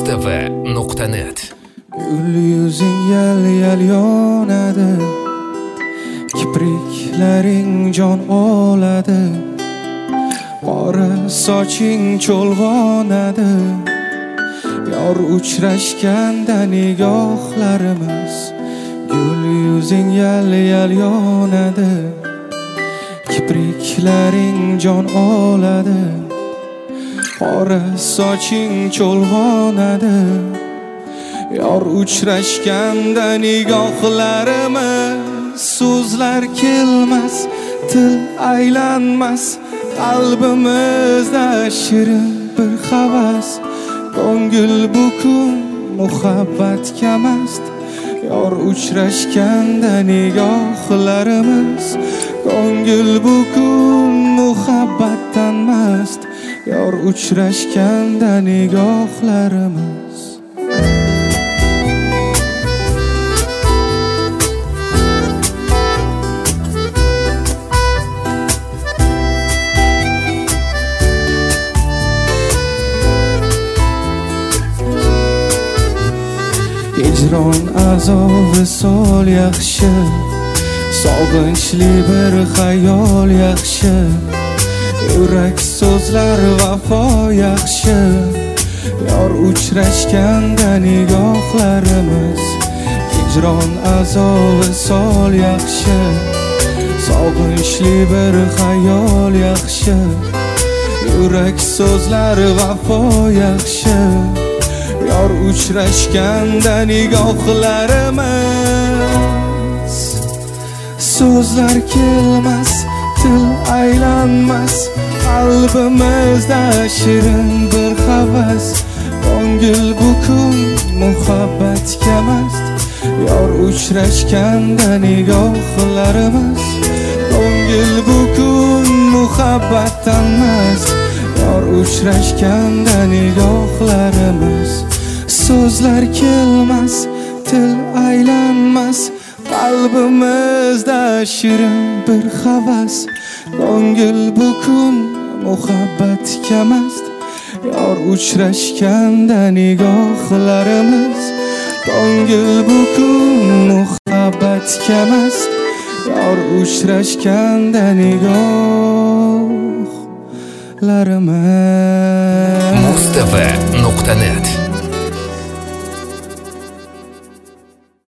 mustava.net. Gül yüzün yal yonadi, kipriklaring jon oladi, qora soching cho'lg'onadi. Yor uchrashganda nigohlarimiz, gul yuzing yal yonadi, kipriklaring jon oladi, qora soching cho'lg'onadi. Yor uchrashganda nigohlarimiz, so'zlar kelmas, til aylanmas, qalbimizda shirin bir havas. Ko'ngil bu kun muhabbatga mast. Yor uchrashganda nigohlarimiz, ko'ngil bu kun muhabbatdan mast. Yor uchrashganda nigohlarimiz. Hicron azobi sol yaxshi, sog'inchli bir xayol yaxshi, yurak so'zlar vafo yaxshi. Yor uchrashganda nigohlarimiz, hicron azobi sol yaxshi, sog'inchli bir xayol yaxshi, yurak so'zlar vafo yaxshi. Yor uchrashganda nigohlarimiz, so'zlar kelmas, til aylanmas, qalbimizda shirin bir havas. Ko'ngil bu kun muhabbatga mast. Yor uchrashganda nigohlarimiz, ko'ngil bu kun muhabbatdan mast. Yor uchrashganda nigohlarimiz, so'zlar kelmas, til aylanmas, qalbimizda shirin bir havas. Ko'ngil bu kun muhabbatga mast. Yor uchrashganda nigohlarimiz, ko'ngil bu kun muhabbatga mast. Yor uchrashganda nigohlarimiz. mustava.net